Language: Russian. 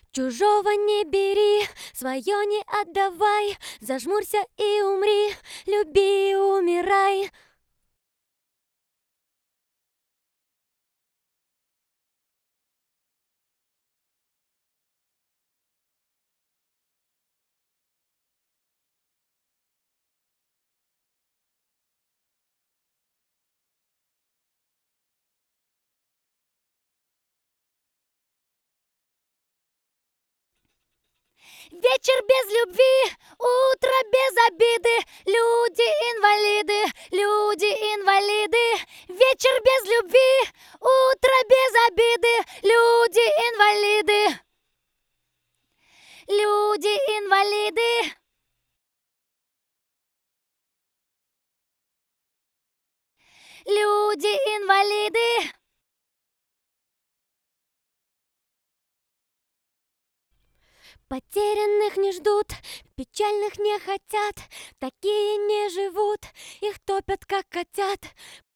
Чужого не бери, свое не отдавай, зажмурься и умри, люби и умирай. Вечер без любви, утро без обиды, люди-инвалиды, люди-инвалиды. Вечер без любви, утро без обиды, люди-инвалиды, люди-инвалиды, люди-инвалиды. Потерянных не ждут, печальных не хотят, такие не живут, их топят как котят.